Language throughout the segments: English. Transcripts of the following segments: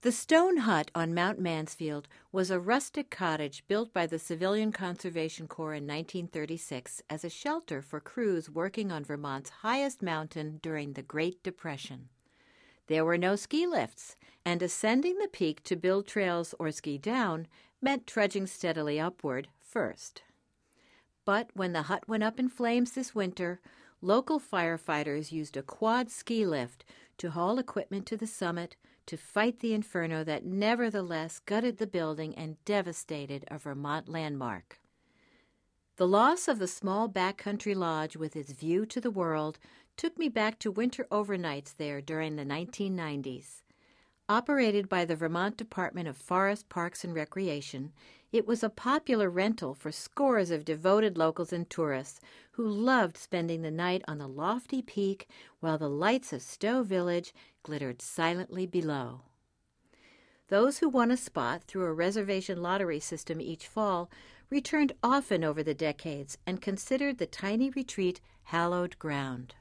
The stone hut on Mount Mansfield was a rustic cottage built by the Civilian Conservation Corps in 1936 as a shelter for crews working on Vermont's highest mountain during the Great Depression. There were no ski lifts, and ascending the peak to build trails or ski down meant trudging steadily upward first. But when the hut went up in flames this winter, local firefighters used a quad ski lift to haul equipment to the summit to fight the inferno that nevertheless gutted the building and devastated a Vermont landmark. The loss of the small backcountry lodge with its view to the world took me back to winter overnights there during the 1990s. Operated by the Vermont Department of Forest, Parks, and Recreation, it was a popular rental for scores of devoted locals and tourists who loved spending the night on the lofty peak while the lights of Stowe Village glittered silently below. Those who won a spot through a reservation lottery system each fall returned often over the decades and considered the tiny retreat hallowed ground.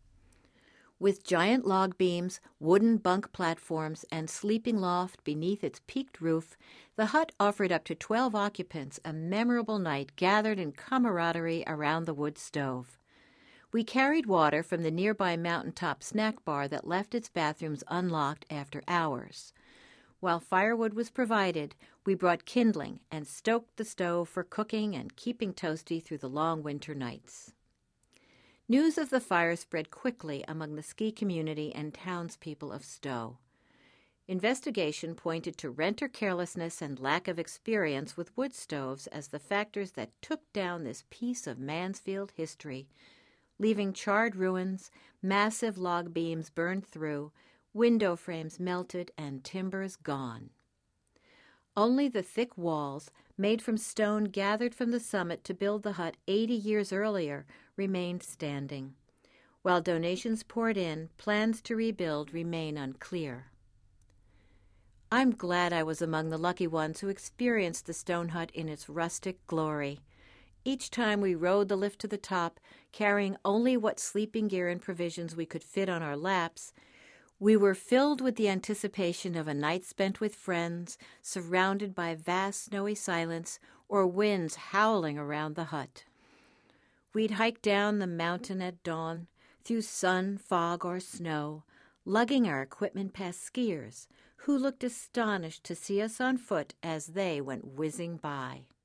With giant log beams, wooden bunk platforms, and sleeping loft beneath its peaked roof, the hut offered up to 12 occupants a memorable night gathered in camaraderie around the wood stove. We carried water from the nearby mountaintop snack bar that left its bathrooms unlocked after hours. While firewood was provided, we brought kindling and stoked the stove for cooking and keeping toasty through the long winter nights. News of the fire spread quickly among the ski community and townspeople of Stowe. Investigation pointed to renter carelessness and lack of experience with wood stoves as the factors that took down this piece of Mansfield history, leaving charred ruins, massive log beams burned through, window frames melted, and timbers gone. Only the thick walls, made from stone gathered from the summit to build the hut 80 years earlier, remained standing. While donations poured in, plans to rebuild remain unclear. I'm glad I was among the lucky ones who experienced the stone hut in its rustic glory. Each time we rode the lift to the top, carrying only what sleeping gear and provisions we could fit on our laps, we were filled with the anticipation of a night spent with friends, surrounded by vast snowy silence or winds howling around the hut. We'd hike down the mountain at dawn, through sun, fog, or snow, lugging our equipment past skiers, who looked astonished to see us on foot as they went whizzing by.